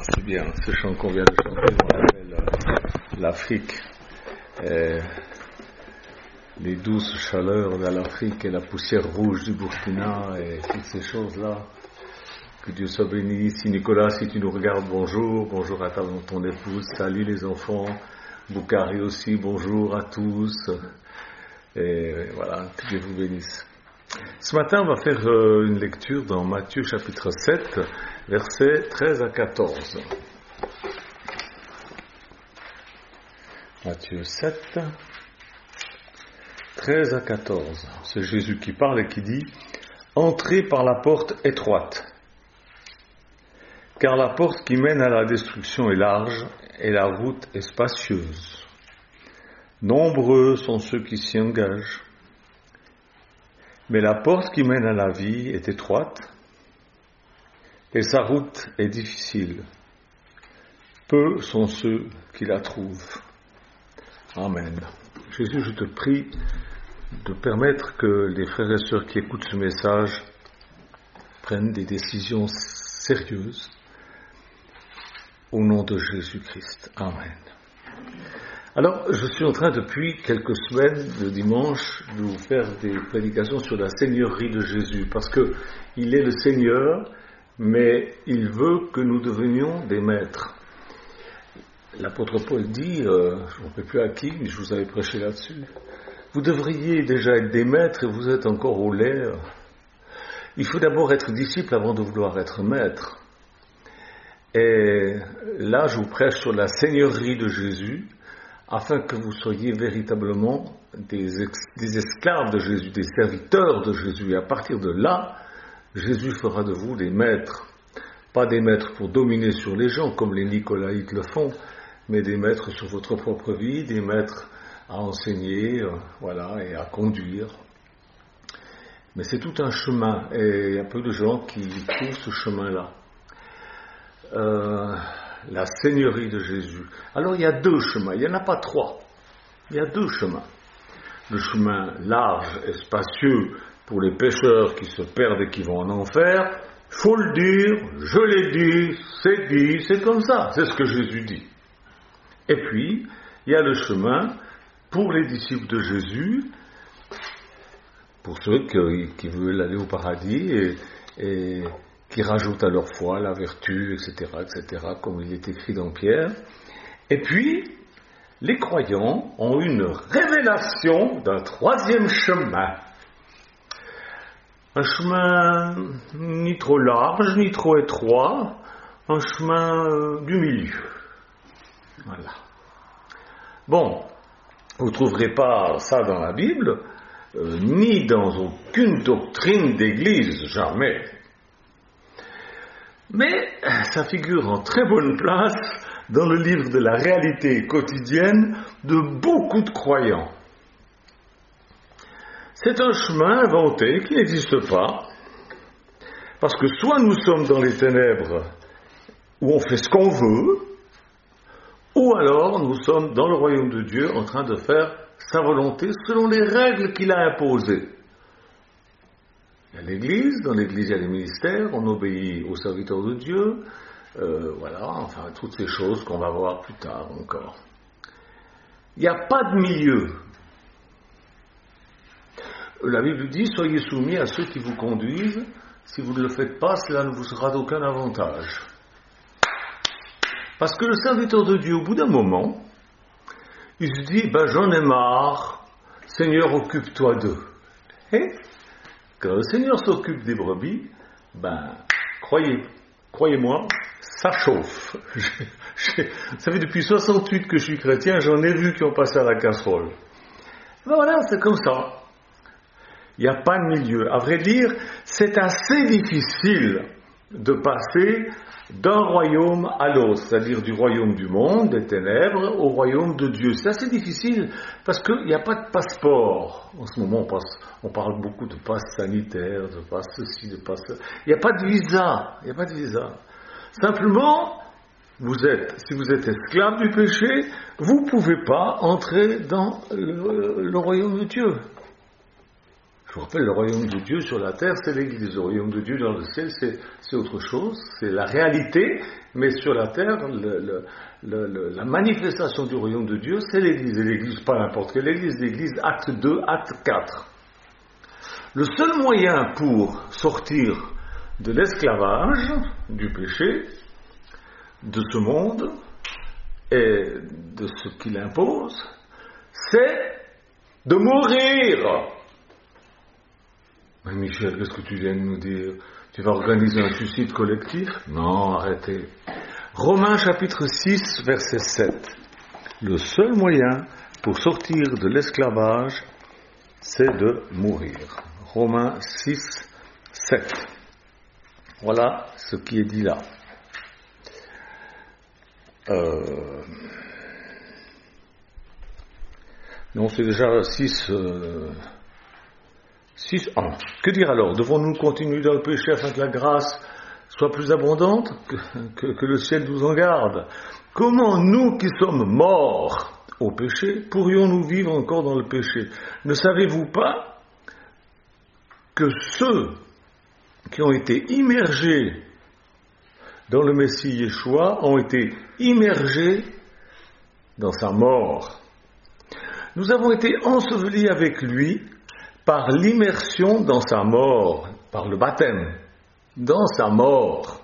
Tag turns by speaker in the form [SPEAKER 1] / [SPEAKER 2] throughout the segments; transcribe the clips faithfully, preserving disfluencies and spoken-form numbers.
[SPEAKER 1] C'est bien, ce chant qu'on vient de chanter, on l'appelle euh, l'Afrique. Et les douces chaleurs de l'Afrique et la poussière rouge du Burkina et toutes ces choses-là. Que Dieu soit béni. Ici Nicolas, si tu nous regardes, bonjour. Bonjour à ta, ton épouse. Salut les enfants. Boukari aussi, bonjour à tous. Et voilà, que Dieu vous bénisse. Ce matin, on va faire euh, une lecture dans Matthieu chapitre sept, versets treize à quatorze. Matthieu sept, treize à quatorze. C'est Jésus qui parle et qui dit « Entrez par la porte étroite, car la porte qui mène à la destruction est large et la route est spacieuse. Nombreux sont ceux qui s'y engagent. Mais la porte qui mène à la vie est étroite et sa route est difficile. Peu sont ceux qui la trouvent. » Amen. Jésus, je te prie de permettre que les frères et sœurs qui écoutent ce message prennent des décisions sérieuses au nom de Jésus-Christ. Amen. Alors, je suis en train depuis quelques semaines, le dimanche, de vous faire des prédications sur la seigneurie de Jésus, parce que il est le Seigneur, mais il veut que nous devenions des maîtres. L'apôtre Paul dit, euh, je ne me rappelle plus à qui, mais je vous avais prêché là-dessus, vous devriez déjà être des maîtres et vous êtes encore au lait. Il faut d'abord être disciple avant de vouloir être maître. Et là, je vous prêche sur la seigneurie de Jésus, afin que vous soyez véritablement des, ex, des esclaves de Jésus, des serviteurs de Jésus. Et à partir de là, Jésus fera de vous des maîtres. Pas des maîtres pour dominer sur les gens, comme les Nicolaïtes le font, mais des maîtres sur votre propre vie, des maîtres à enseigner, euh, voilà, et à conduire. Mais c'est tout un chemin, et il y a peu de gens qui trouvent ce chemin-là. Euh, la seigneurie de Jésus. Alors il y a deux chemins, il n'y en a pas trois, il y a deux chemins. Le chemin large et spacieux pour les pécheurs qui se perdent et qui vont en enfer, il faut le dire, je l'ai dit, c'est dit, c'est comme ça, c'est ce que Jésus dit. Et puis, il y a le chemin pour les disciples de Jésus, pour ceux qui, qui veulent aller au paradis et, et qui rajoutent à leur foi la vertu, et cetera, et cetera, comme il est écrit dans Pierre. Et puis, les croyants ont une révélation d'un troisième chemin. Un chemin ni trop large, ni trop étroit, un chemin euh, du milieu. Voilà. Bon, vous ne trouverez pas ça dans la Bible, euh, ni dans aucune doctrine d'église, jamais. Mais ça figure en très bonne place dans le livre de la réalité quotidienne de beaucoup de croyants. C'est un chemin inventé qui n'existe pas, parce que soit nous sommes dans les ténèbres où on fait ce qu'on veut, ou alors nous sommes dans le royaume de Dieu en train de faire sa volonté selon les règles qu'il a imposées. Il y a l'église, dans l'église il y a les ministères, on obéit aux serviteurs de Dieu, euh, voilà, enfin toutes ces choses qu'on va voir plus tard encore. Il n'y a pas de milieu. La Bible dit, soyez soumis à ceux qui vous conduisent, si vous ne le faites pas, cela ne vous sera d'aucun avantage. Parce que le serviteur de Dieu, au bout d'un moment, il se dit, ben j'en ai marre, Seigneur, occupe-toi d'eux. Et quand le Seigneur s'occupe des brebis, ben, croyez, croyez-moi, ça chauffe. J'ai, j'ai, ça fait depuis soixante-huit que je suis chrétien, j'en ai vu qui ont passé à la casserole. Ben voilà, c'est comme ça. Il n'y a pas de milieu. À vrai dire, c'est assez difficile de passer d'un royaume à l'autre, c'est-à-dire du royaume du monde, des ténèbres, au royaume de Dieu. C'est assez difficile parce qu'il n'y a pas de passeport. En ce moment, on, passe, on parle beaucoup de passe sanitaire, de passe ceci, de passe... Il n'y a pas de visa. Il n'y a pas de visa. Simplement, vous êtes, si vous êtes esclave du péché, vous ne pouvez pas entrer dans le, le royaume de Dieu. Je vous rappelle, le royaume de Dieu sur la terre, c'est l'Église. Le royaume de Dieu dans le ciel, c'est, c'est autre chose. C'est la réalité, mais sur la terre, le, le, le, le, la manifestation du royaume de Dieu, c'est l'Église. Et l'Église, pas n'importe quelle Église, l'Église acte deux, acte quatre. Le seul moyen pour sortir de l'esclavage, du péché, de ce monde et de ce qu'il impose, c'est de mourir. Mais Michel, qu'est-ce que tu viens de nous dire? Tu vas organiser un suicide collectif? Non, arrêtez. Romains chapitre six, verset sept. Le seul moyen pour sortir de l'esclavage, c'est de mourir. Romains six, sept. Voilà ce qui est dit là. Euh... Non, c'est déjà six... Euh... six, un. Que dire alors? Devons-nous continuer dans le péché afin que la grâce soit plus abondante? Que, que, que le ciel nous en garde. Comment nous qui sommes morts au péché, pourrions-nous vivre encore dans le péché? Ne savez-vous pas que ceux qui ont été immergés dans le Messie Yeshua ont été immergés dans sa mort? Nous avons été ensevelis avec lui par l'immersion dans sa mort, par le baptême, dans sa mort,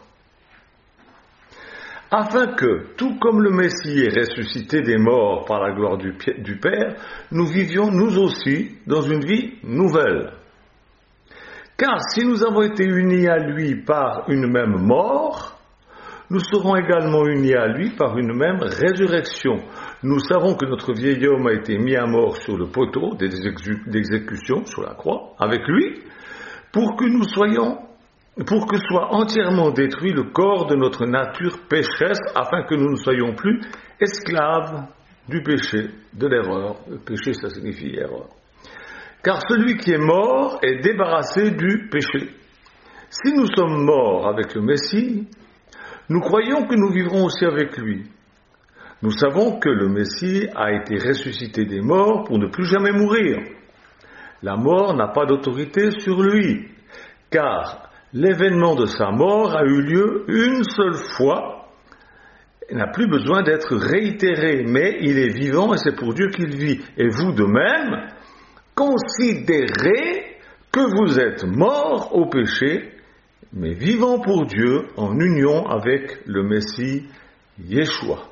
[SPEAKER 1] afin que, tout comme le Messie est ressuscité des morts par la gloire du, du Père, nous vivions nous aussi dans une vie nouvelle. Car si nous avons été unis à lui par une même mort, nous serons également unis à lui par une même résurrection. Nous savons que notre vieil homme a été mis à mort sur le poteau d'exécution, sur la croix, avec lui, pour que nous soyons, pour que soit entièrement détruit le corps de notre nature pécheresse, afin que nous ne soyons plus esclaves du péché, de l'erreur. Le péché, ça signifie erreur. Car celui qui est mort est débarrassé du péché. Si nous sommes morts avec le Messie, nous croyons que nous vivrons aussi avec lui. Nous savons que le Messie a été ressuscité des morts pour ne plus jamais mourir. La mort n'a pas d'autorité sur lui, car l'événement de sa mort a eu lieu une seule fois, il n'a plus besoin d'être réitéré, mais il est vivant et c'est pour Dieu qu'il vit. Et vous de même, considérez que vous êtes morts au péché, mais vivant pour Dieu en union avec le Messie Yeshua.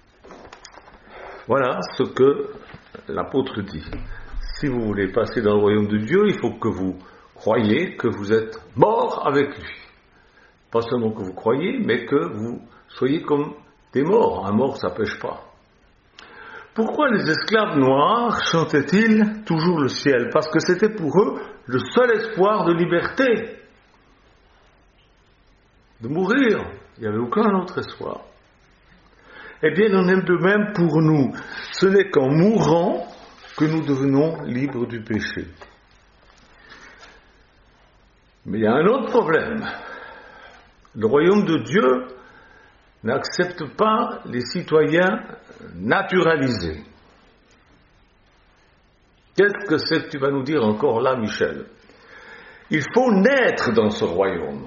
[SPEAKER 1] Voilà ce que l'apôtre dit. Si vous voulez passer dans le royaume de Dieu, il faut que vous croyez que vous êtes morts avec lui. Pas seulement que vous croyez, mais que vous soyez comme des morts. Un mort, ça pêche pas. Pourquoi les esclaves noirs chantaient-ils toujours le ciel? Parce que c'était pour eux le seul espoir de liberté. De mourir. Il n'y avait aucun autre espoir. Eh bien, il en est de même pour nous. Ce n'est qu'en mourant que nous devenons libres du péché. Mais il y a un autre problème. Le royaume de Dieu n'accepte pas les citoyens naturalisés. Qu'est-ce que c'est que tu vas nous dire encore là, Michel? Il faut naître dans ce royaume.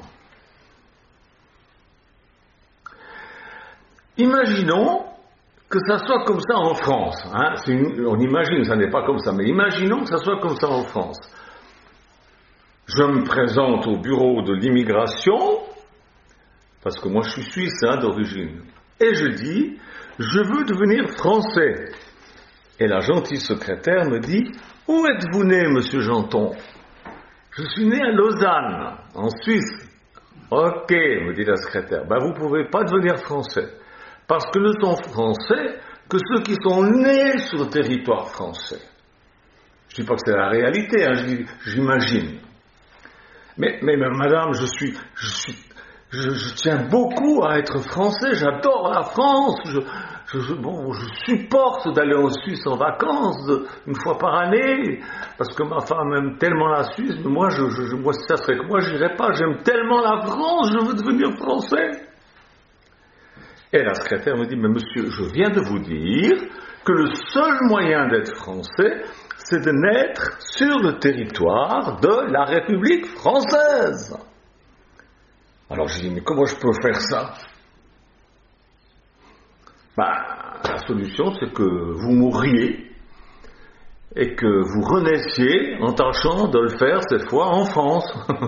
[SPEAKER 1] Imaginons que ça soit comme ça en France. Hein. C'est une, on imagine, ça n'est pas comme ça, mais imaginons que ça soit comme ça en France. Je me présente au bureau de l'immigration, parce que moi je suis suisse hein, d'origine, et je dis, je veux devenir français. Et la gentille secrétaire me dit, où êtes-vous né, monsieur Janton? Je suis né à Lausanne, en Suisse. Ok, me dit la secrétaire, ben vous ne pouvez pas devenir français. Parce que ne sont français que ceux qui sont nés sur le territoire français. Je ne dis pas que c'est la réalité, hein, je dis, j'imagine. Mais, mais, mais madame, je suis, je suis, je, je tiens beaucoup à être français, j'adore la France, je, je, je, bon, je supporte d'aller en Suisse en vacances de, une fois par année, parce que ma femme aime tellement la Suisse, mais moi, je, je, moi si ça serait que moi, je n'irais pas, j'aime tellement la France, je veux devenir français. Et la secrétaire me dit, mais monsieur, je viens de vous dire que le seul moyen d'être français, c'est de naître sur le territoire de la République française. Alors je dis, mais comment je peux faire ça? Ben, la solution, c'est que vous mourriez et que vous renaissiez en tâchant de le faire cette fois en France.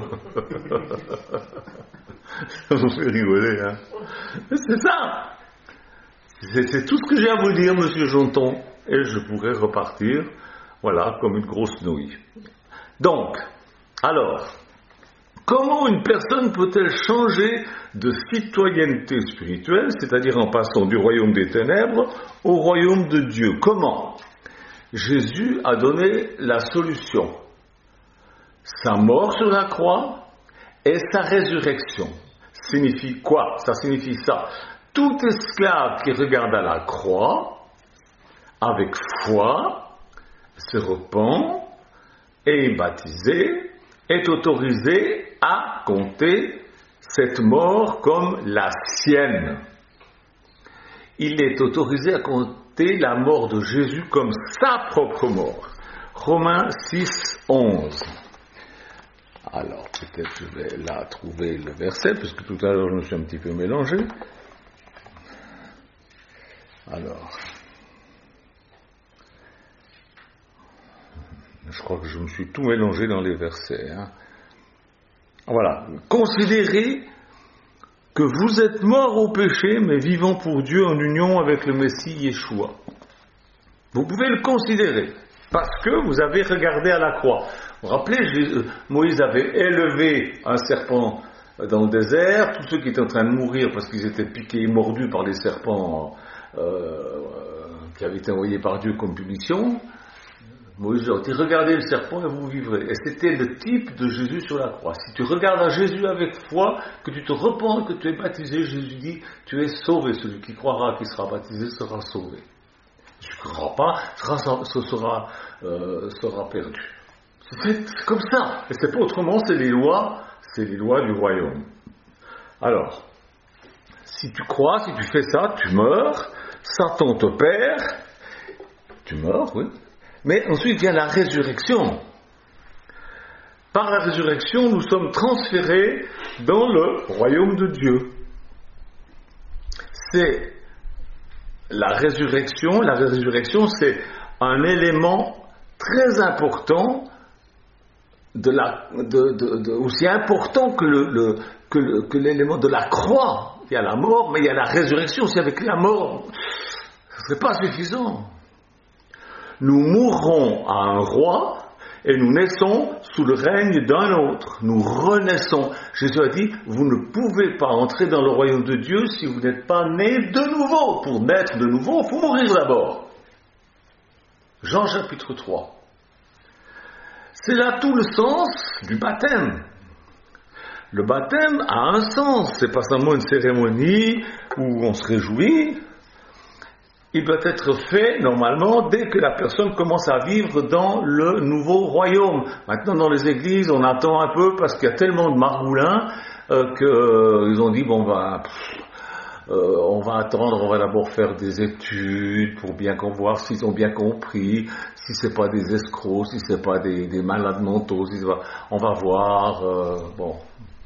[SPEAKER 1] Ça vous fait rigoler, hein? C'est ça. C'est, c'est tout ce que j'ai à vous dire, monsieur Jonton, et je pourrais repartir, voilà, comme une grosse nouille. Donc, alors, comment une personne peut-elle changer de citoyenneté spirituelle, c'est-à-dire en passant du royaume des ténèbres au royaume de Dieu? Comment? Jésus a donné la solution. Sa mort sur la croix et sa résurrection. Signifie quoi? Ça signifie ça. Tout esclave qui regarde à la croix, avec foi, se repent et est baptisé, est autorisé à compter cette mort comme la sienne. Il est autorisé à compter la mort de Jésus comme sa propre mort. Romains six, onze. Alors, peut-être je vais là trouver le verset, parce que tout à l'heure je me suis un petit peu mélangé. Alors, je crois que je me suis tout mélangé dans les versets. Hein. Voilà. Considérez que vous êtes morts au péché, mais vivant pour Dieu en union avec le Messie Yeshua. Vous pouvez le considérer, parce que vous avez regardé à la croix. Vous vous rappelez, Moïse avait élevé un serpent dans le désert, tous ceux qui étaient en train de mourir parce qu'ils étaient piqués et mordus par les serpents euh, qui avaient été envoyés par Dieu comme punition. Moïse leur dit, regardez le serpent et vous vivrez. Et c'était le type de Jésus sur la croix. Si tu regardes à Jésus avec foi, que tu te repens, que tu es baptisé, Jésus dit, tu es sauvé. Celui qui croira, qui sera baptisé, sera sauvé. Celui qui ne croira pas, sera, sera, euh, sera perdu. C'est, c'est comme ça. Et c'est pas autrement, c'est les lois, c'est les lois du royaume. Alors, si tu crois, si tu fais ça, tu meurs, Satan te perd, tu meurs, oui. Mais ensuite vient la résurrection. Par la résurrection, nous sommes transférés dans le royaume de Dieu. C'est la résurrection. La résurrection, c'est un élément très important, de la, de, de, de, aussi important que, le, le, que, le, que l'élément de la croix. Il y a la mort, mais il y a la résurrection. Si avec la mort, ce ne serait pas suffisant. Nous mourrons à un roi et nous naissons sous le règne d'un autre. Nous renaissons. Jésus a dit, vous ne pouvez pas entrer dans le royaume de Dieu si vous n'êtes pas né de nouveau. Pour naître de nouveau, il faut mourir d'abord. Jean chapitre trois. C'est là tout le sens du baptême. Le baptême a un sens. C'est pas seulement une cérémonie où on se réjouit. Il doit être fait, normalement, dès que la personne commence à vivre dans le nouveau royaume. Maintenant, dans les églises, on attend un peu parce qu'il y a tellement de margoulins euh, qu'ils euh, ont dit, bon, ben, pff, euh, on va attendre, on va d'abord faire des études pour bien voir s'ils ont bien compris, si c'est pas des escrocs, si c'est pas des, des malades mentaux, si va, on va voir, euh, bon.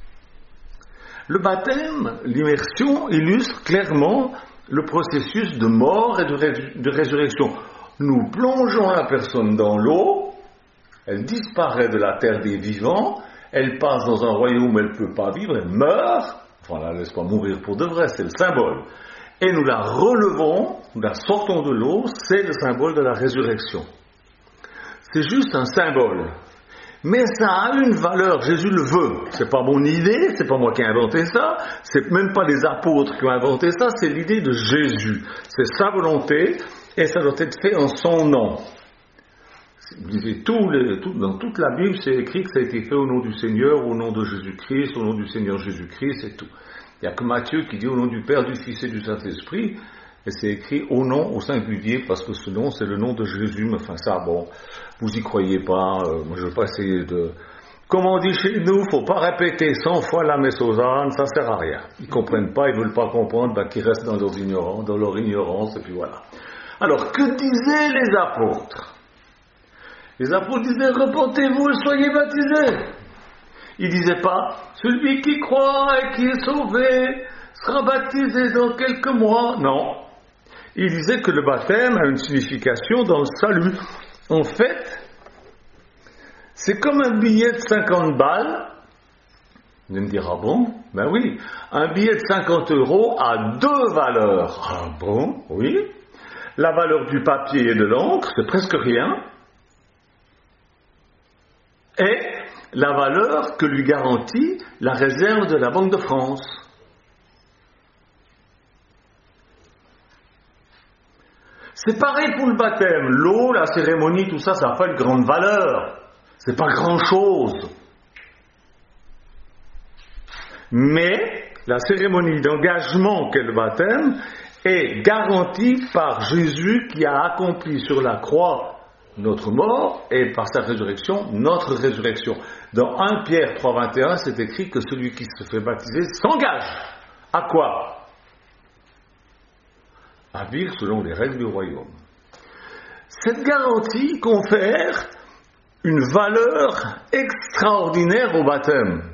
[SPEAKER 1] Le baptême, l'immersion, illustre clairement le processus de mort et de, ré- de résurrection. Nous plongeons la personne dans l'eau, elle disparaît de la terre des vivants, elle passe dans un royaume où elle ne peut pas vivre, elle meurt, enfin la laisse pas mourir pour de vrai, c'est le symbole. Et nous la relevons, nous la sortons de l'eau, c'est le symbole de la résurrection. C'est juste un symbole. Mais ça a une valeur, Jésus le veut. C'est pas mon idée, c'est pas moi qui ai inventé ça, c'est même pas les apôtres qui ont inventé ça, c'est l'idée de Jésus. C'est sa volonté, et ça doit être fait en son nom. Vous lisez tout les, tout, dans toute la Bible, c'est écrit que ça a été fait au nom du Seigneur, au nom de Jésus-Christ, au nom du Seigneur Jésus-Christ, c'est tout. Il n'y a que Matthieu qui dit au nom du Père, du Fils et du Saint-Esprit, et c'est écrit au nom, au singulier, parce que ce nom, c'est le nom de Jésus, mais enfin ça, bon, vous y croyez pas, euh, moi je ne veux pas essayer de... Comme on dit chez nous, il ne faut pas répéter cent fois la messe aux ânes, ça ne sert à rien. Ils ne comprennent pas, ils ne veulent pas comprendre, ben, qu'ils restent dans leur ignorance, dans leur ignorance, et puis voilà. Alors, que disaient les apôtres? Les apôtres disaient, repentez-vous et soyez baptisés. Ils ne disaient pas, celui qui croit et qui est sauvé sera baptisé dans quelques mois. Non. Ils disaient que le baptême a une signification dans le salut. En fait, c'est comme un billet de cinquante balles. Vous allez me dire, ah bon? Ben oui. Un billet de cinquante euros a deux valeurs. Ah bon? Oui. La valeur du papier et de l'encre, c'est presque rien. Et la valeur que lui garantit la réserve de la Banque de France. C'est pareil pour le baptême. L'eau, la cérémonie, tout ça, ça n'a pas une grande valeur. C'est pas grand-chose. Mais la cérémonie d'engagement qu'est le baptême est garantie par Jésus qui a accompli sur la croix notre mort et par sa résurrection, notre résurrection. Dans premier Pierre trois vingt et un, c'est écrit que celui qui se fait baptiser s'engage. À quoi? À vivre selon les règles du royaume. Cette garantie confère une valeur extraordinaire au baptême.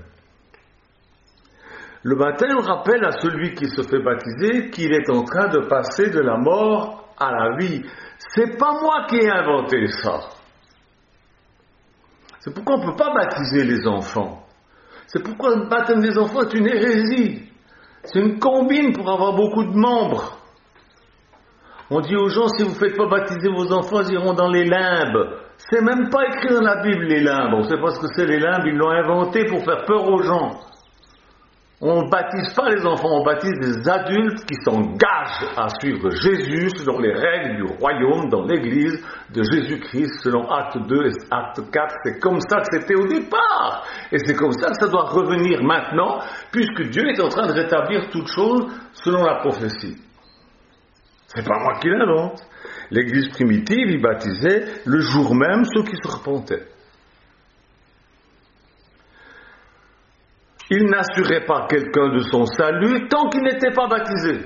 [SPEAKER 1] Le baptême rappelle à celui qui se fait baptiser qu'il est en train de passer de la mort à la vie. C'est pas moi qui ai inventé ça. C'est pourquoi on ne peut pas baptiser les enfants. C'est pourquoi le baptême des enfants est une hérésie. C'est une combine pour avoir beaucoup de membres. On dit aux gens, si vous ne faites pas baptiser vos enfants, ils iront dans les limbes. C'est même pas écrit dans la Bible, les limbes. On ne sait pas ce que c'est les limbes, ils l'ont inventé pour faire peur aux gens. On ne baptise pas les enfants, on baptise des adultes qui s'engagent à suivre Jésus selon les règles du royaume dans l'église de Jésus-Christ, selon Acte deux et Acte quatre. C'est comme ça que c'était au départ. Et c'est comme ça que ça doit revenir maintenant, puisque Dieu est en train de rétablir toutes choses selon la prophétie. C'est pas moi qui l'invente. L'église primitive y baptisait le jour même ceux qui se repentaient. Il n'assurait pas quelqu'un de son salut tant qu'il n'était pas baptisé.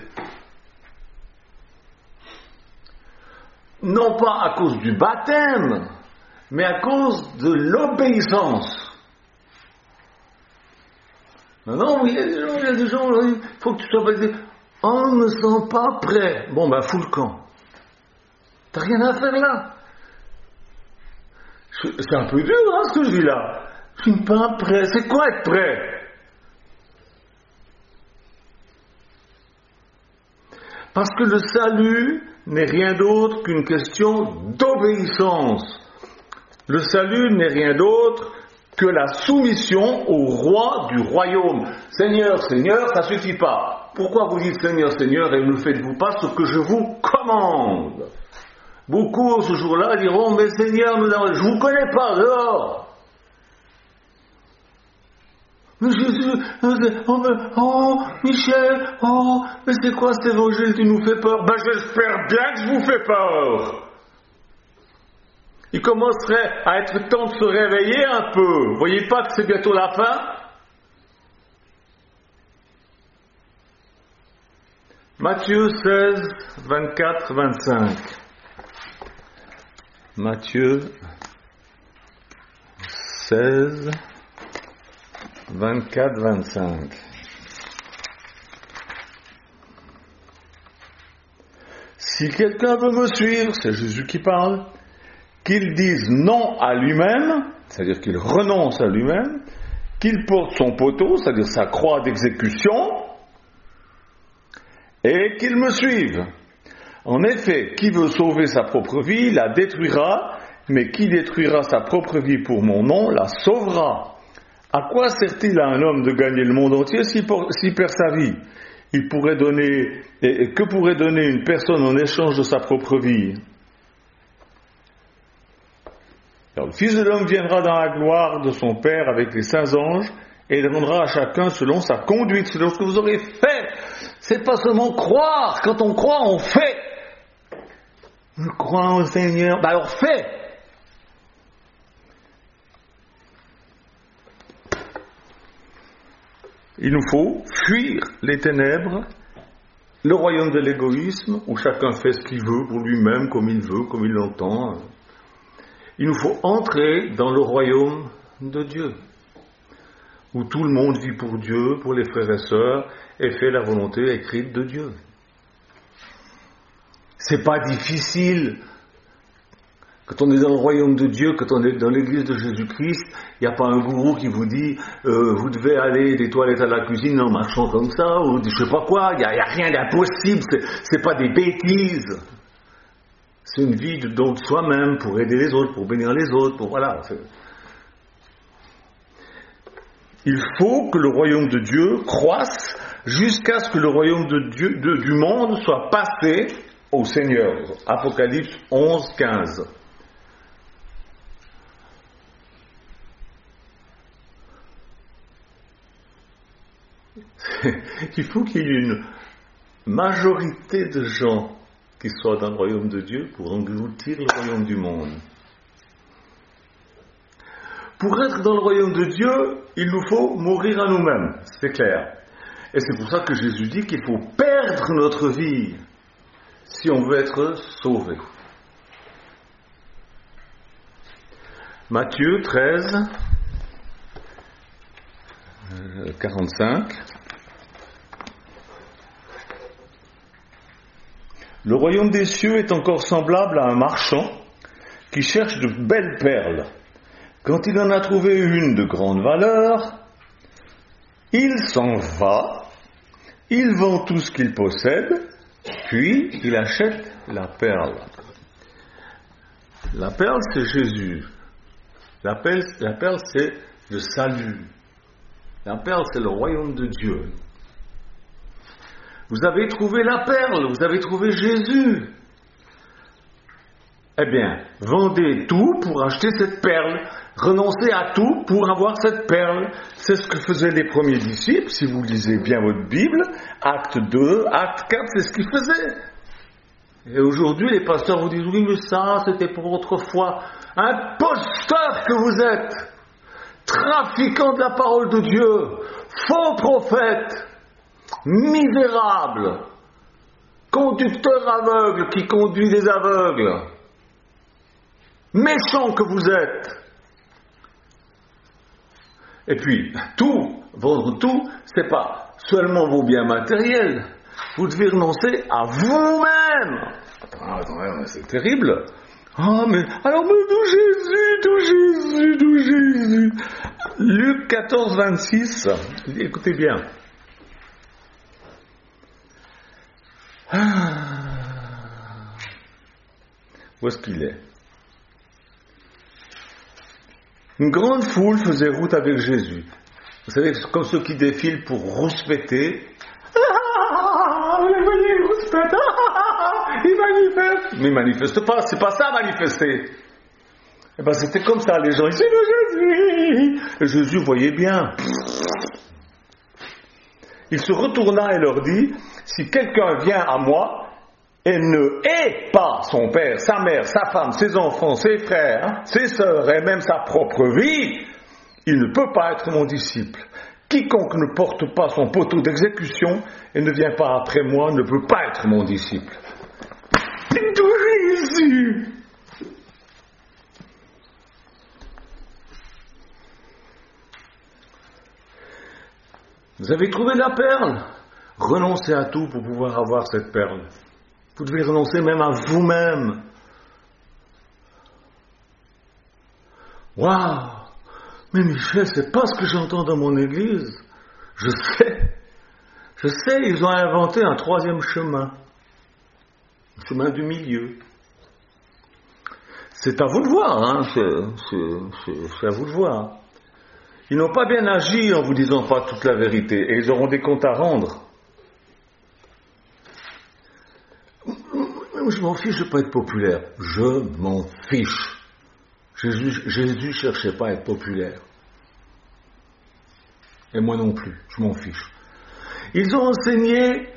[SPEAKER 1] Non pas à cause du baptême, mais à cause de l'obéissance. Non, il y a des gens, il y a des gens, il faut que tu sois baptisé. On ne me sent pas prêt. Bon, ben, fous le camp. T'as rien à faire là. C'est un peu dur, hein, ce que je dis là. Je suis pas prêt. C'est quoi être prêt? Parce que le salut n'est rien d'autre qu'une question d'obéissance. Le salut n'est rien d'autre que la soumission au roi du royaume. Seigneur, Seigneur, ça suffit pas. Pourquoi vous dites Seigneur, Seigneur et ne faites-vous pas ce que je vous commande? Beaucoup ce jour-là diront, mais Seigneur, je ne vous connais pas, dehors. Mais Jésus, oh, oh, Michel, oh, mais c'est quoi cet évangile qui nous fait peur? Ben j'espère bien que je vous fais peur. Il commencerait à être temps de se réveiller un peu. Vous voyez pas que c'est bientôt la fin? Matthieu seize, vingt-quatre, vingt-cinq. Matthieu seize, vingt-quatre, vingt-cinq. Si quelqu'un veut me suivre, c'est Jésus qui parle, qu'il dise non à lui-même, c'est-à-dire qu'il renonce à lui-même, qu'il porte son poteau, c'est-à-dire sa croix d'exécution, et qu'il me suive. En effet, qui veut sauver sa propre vie, la détruira, mais qui détruira sa propre vie pour mon nom, la sauvera. À quoi sert-il à un homme de gagner le monde entier s'il perd sa vie? Il pourrait donner, et que pourrait donner une personne en échange de sa propre vie? Alors, le Fils de l'homme viendra dans la gloire de son Père avec les saints anges, et il rendra à chacun selon sa conduite, selon ce que vous aurez fait. C'est pas seulement croire. Quand on croit, on fait. Je crois au Seigneur. Ben alors fais. Il nous faut fuir les ténèbres, le royaume de l'égoïsme, où chacun fait ce qu'il veut pour lui-même, comme il veut, comme il l'entend. Il nous faut entrer dans le royaume de Dieu, où tout le monde vit pour Dieu, pour les frères et sœurs, et fait la volonté écrite de Dieu. C'est pas difficile. Quand on est dans le royaume de Dieu, quand on est dans l'église de Jésus-Christ, il n'y a pas un gourou qui vous dit euh, vous devez aller des toilettes à la cuisine en marchant comme ça, ou je sais pas quoi, il n'y a, a rien d'impossible, c'est, c'est pas des bêtises. C'est une vie de don de soi-même pour aider les autres, pour bénir les autres, pour voilà. C'est... Il faut que le royaume de Dieu croisse jusqu'à ce que le royaume de Dieu, de, du monde soit passé au Seigneur. Apocalypse onze, quinze. Il faut qu'il y ait une majorité de gens qui soient dans le royaume de Dieu pour engloutir le royaume du monde. Pour être dans le royaume de Dieu, il nous faut mourir à nous-mêmes, c'est clair. Et c'est pour ça que Jésus dit qu'il faut perdre notre vie si on veut être sauvé. Matthieu treize, quarante-cinq. Le royaume des cieux est encore semblable à un marchand qui cherche de belles perles. Quand il en a trouvé une de grande valeur, il s'en va, il vend tout ce qu'il possède, puis il achète la perle. La perle, c'est Jésus. La perle, la perle, c'est le salut. La perle, c'est le royaume de Dieu. Vous avez trouvé la perle, vous avez trouvé Jésus. Eh bien, vendez tout pour acheter cette perle. Renoncez à tout pour avoir cette perle. C'est ce que faisaient les premiers disciples. Si vous lisez bien votre Bible, acte deux, acte quatre, c'est ce qu'ils faisaient. Et aujourd'hui, les pasteurs vous disent, oui, mais ça, c'était pour autrefois. Imposteurs que vous êtes, trafiquants de la parole de Dieu, faux prophètes, misérables, conducteurs aveugles qui conduisent les aveugles, méchants que vous êtes. Et puis, tout, vendre tout, c'est pas seulement vos biens matériels. Vous devez renoncer à vous-même. Attends, attends, c'est terrible. Ah, mais, alors, mais d'où Jésus, d'où Jésus, d'où Jésus. Luc quatorze, vingt-six, écoutez bien. Ah. Où est-ce qu'il est? Une grande foule faisait route avec Jésus. Vous savez, comme ceux qui défilent pour rouspéter. Ah, vous les voyez, ils rouspètent. Ah, ils manifestent. Mais ils manifestent pas, c'est pas ça manifester. Eh ben c'était comme ça, les gens, ils disaient Jésus. Et Jésus voyait bien. Il se retourna et leur dit, si quelqu'un vient à moi et ne hait pas son père, sa mère, sa femme, ses enfants, ses frères, ses sœurs et même sa propre vie, il ne peut pas être mon disciple. Quiconque ne porte pas son poteau d'exécution et ne vient pas après moi ne peut pas être mon disciple. D'où Jésus? Vous avez trouvé la perle? Renoncez à tout pour pouvoir avoir cette perle. Vous devez renoncer même à vous-même. Waouh! Mais Michel, c'est pas ce que j'entends dans mon église. Je sais. Je sais, ils ont inventé un troisième chemin. Le chemin du milieu. C'est à vous de voir, hein. C'est, c'est, c'est, c'est à vous de voir. Ils n'ont pas bien agi en vous disant pas toute la vérité. Et ils auront des comptes à rendre. Je m'en fiche de ne pas être populaire. Je m'en fiche. Jésus, Jésus cherchait pas à être populaire. Et moi non plus. Je m'en fiche. Ils ont enseigné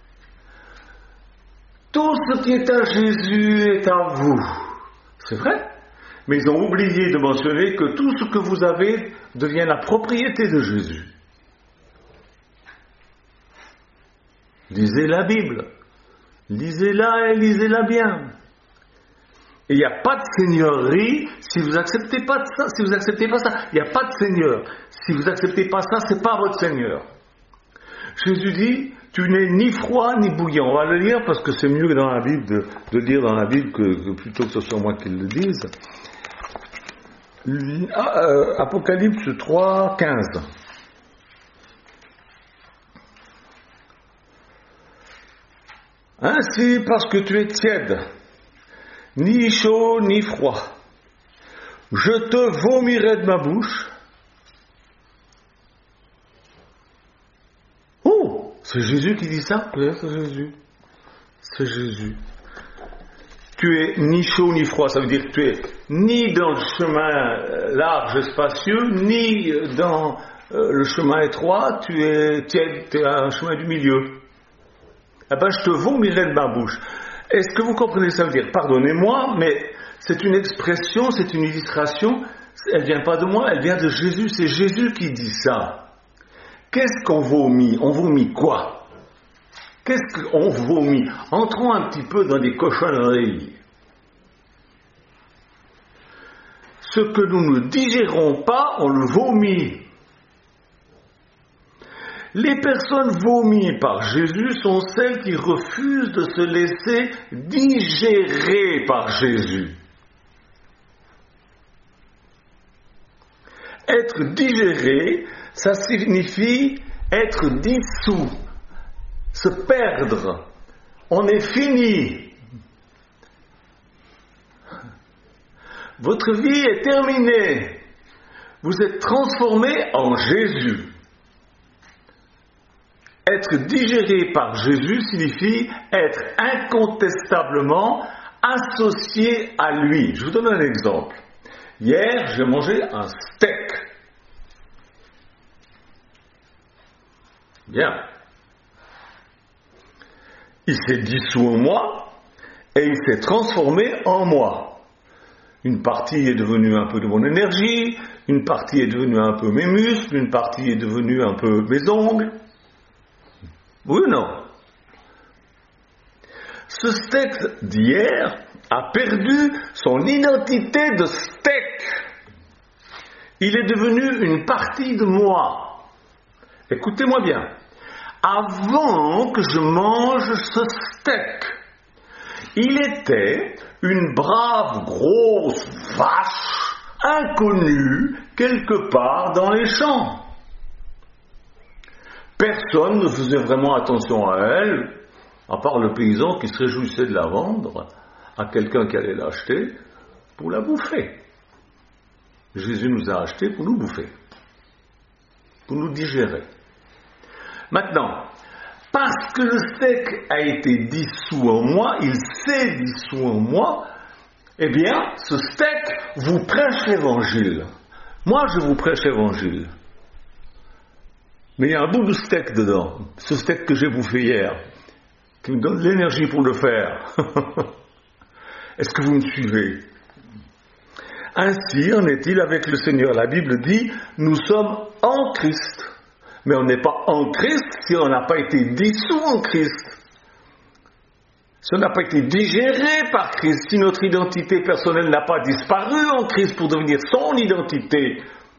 [SPEAKER 1] tout ce qui est à Jésus est à vous. C'est vrai. Mais ils ont oublié de mentionner que tout ce que vous avez devient la propriété de Jésus. Lisez la Bible. Lisez-la et lisez-la bien. Et il n'y a pas de seigneurie si vous acceptez pas de ça, si vous acceptez pas ça. Il n'y a pas de seigneur. Si vous acceptez pas ça, c'est pas votre seigneur. Jésus dit, tu n'es ni froid ni bouillant. On va le lire parce que c'est mieux que dans la Bible de, de lire dans la Bible que, que plutôt que ce soit moi qui le dise. Apocalypse trois, quinze. Ainsi, parce que tu es tiède, ni chaud ni froid, je te vomirai de ma bouche. Oh, c'est Jésus qui dit ça? Oui, c'est Jésus. C'est Jésus. Tu es ni chaud ni froid, ça veut dire que tu es ni dans le chemin large et spacieux, ni dans le chemin étroit, tu es tiède, tu es à un chemin du milieu. Eh ben, je te vomirai de ma bouche. Est-ce que vous comprenez ça veut dire? Pardonnez-moi, mais c'est une expression, c'est une illustration, elle ne vient pas de moi, elle vient de Jésus, c'est Jésus qui dit ça. Qu'est-ce qu'on vomit? On vomit quoi? Qu'est-ce qu'on vomit? Entrons un petit peu dans des cochonneries. Ce que nous ne digérons pas, on le vomit. Les personnes vomies par Jésus sont celles qui refusent de se laisser digérer par Jésus. Être digéré, ça signifie être dissous, se perdre. On est fini. Votre vie est terminée. Vous êtes transformé en Jésus. Être digéré par Jésus signifie être incontestablement associé à lui. Je vous donne un exemple. Hier, j'ai mangé un steak. Bien. Il s'est dissous en moi et il s'est transformé en moi. Une partie est devenue un peu de mon énergie, une partie est devenue un peu mes muscles, une partie est devenue un peu mes ongles. Oui ou non? Ce steak d'hier a perdu son identité de steak. Il est devenu une partie de moi. Écoutez-moi bien. Avant que je mange ce steak, il était une brave grosse vache inconnue quelque part dans les champs. Personne ne faisait vraiment attention à elle, à part le paysan qui se réjouissait de la vendre à quelqu'un qui allait l'acheter pour la bouffer. Jésus nous a achetés pour nous bouffer, pour nous digérer. Maintenant, parce que le steak a été dissous en moi, il s'est dissous en moi, eh bien, ce steak vous prêche l'évangile. Moi, je vous prêche l'évangile. Mais il y a un bout de steak dedans, ce steak que j'ai bouffé hier, qui me donne l'énergie pour le faire. Est-ce que vous me suivez? Ainsi en est-il avec le Seigneur. La Bible dit, nous sommes en Christ. Mais on n'est pas en Christ si on n'a pas été dissous en Christ. Si on n'a pas été digéré par Christ, si notre identité personnelle n'a pas disparu en Christ pour devenir son identité.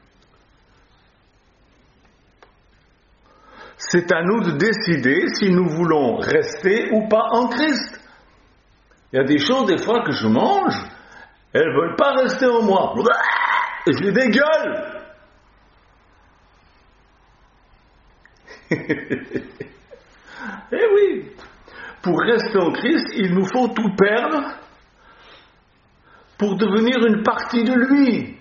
[SPEAKER 1] C'est à nous de décider si nous voulons rester ou pas en Christ. Il y a des choses, des fois, que je mange, elles ne veulent pas rester en moi. Et je les dégueule. Eh oui, pour rester en Christ, il nous faut tout perdre pour devenir une partie de lui.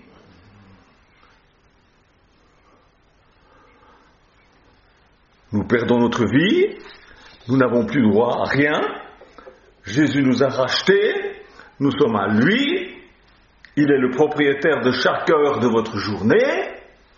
[SPEAKER 1] Nous perdons notre vie, nous n'avons plus droit à rien, Jésus nous a rachetés, nous sommes à lui, il est le propriétaire de chaque heure de votre journée,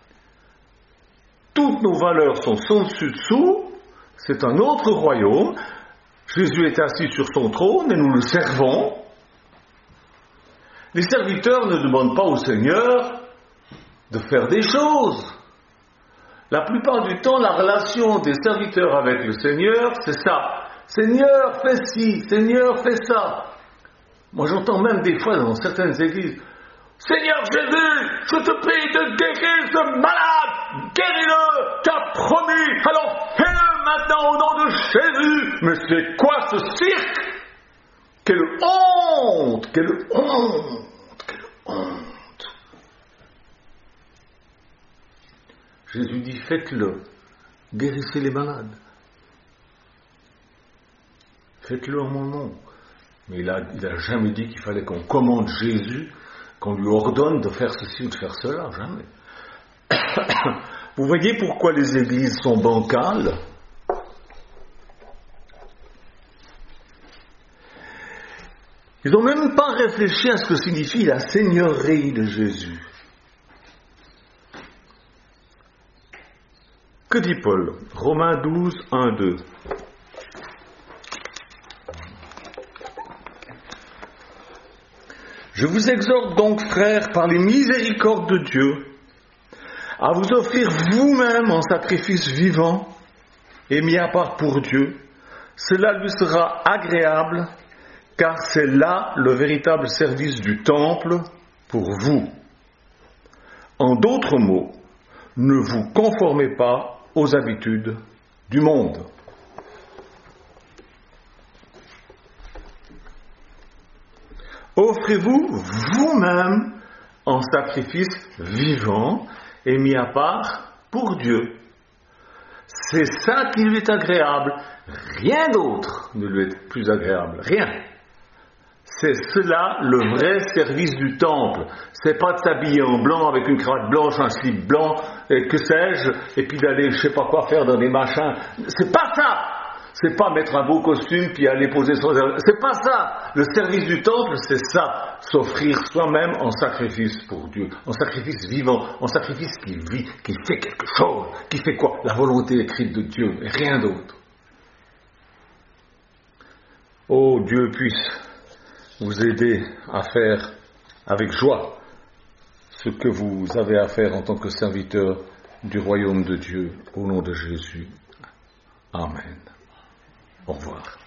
[SPEAKER 1] toutes nos valeurs sont sans dessus-dessous, c'est un autre royaume, Jésus est assis sur son trône et nous le servons. Les serviteurs ne demandent pas au Seigneur de faire des choses. La plupart du temps, la relation des serviteurs avec le Seigneur, c'est ça. Seigneur, fais ci, Seigneur, fais ça. Moi j'entends même des fois dans certaines églises, Seigneur Jésus, je te prie de guérir ce malade, guéris-le, tu as promis, alors fais-le maintenant au nom de Jésus. Mais c'est quoi ce cirque? Quelle honte, quelle honte, quelle honte. Jésus dit, faites-le, guérissez les malades. Faites-le en mon nom. Mais il n'a il a jamais dit qu'il fallait qu'on commande Jésus, qu'on lui ordonne de faire ceci ou de faire cela, jamais. Vous voyez pourquoi les églises sont bancales? Ils n'ont même pas réfléchi à ce que signifie la seigneurie de Jésus. Que dit Paul? Romains douze, un, deux. Je vous exhorte donc, frères, par les miséricordes de Dieu, à vous offrir vous-même en sacrifice vivant et mis à part pour Dieu. Cela lui sera agréable, car c'est là le véritable service du temple pour vous. En d'autres mots, ne vous conformez pas aux habitudes du monde. Offrez-vous vous-même en sacrifice vivant et mis à part pour Dieu. C'est ça qui lui est agréable. Rien d'autre ne lui est plus agréable. Rien. C'est cela le vrai service du temple. C'est pas de s'habiller en blanc avec une cravate blanche, un slip blanc, et que sais-je, et puis d'aller je sais pas quoi faire dans des machins. C'est pas ça. C'est pas mettre un beau costume puis aller poser son... C'est pas ça. Le service du temple, c'est ça. S'offrir soi-même en sacrifice pour Dieu. En sacrifice vivant. En sacrifice qui vit, qui fait quelque chose. Qui fait quoi? La volonté écrite de Dieu et rien d'autre. Oh, Dieu puisse vous aider à faire avec joie ce que vous avez à faire en tant que serviteur du royaume de Dieu. Au nom de Jésus. Amen. Au revoir.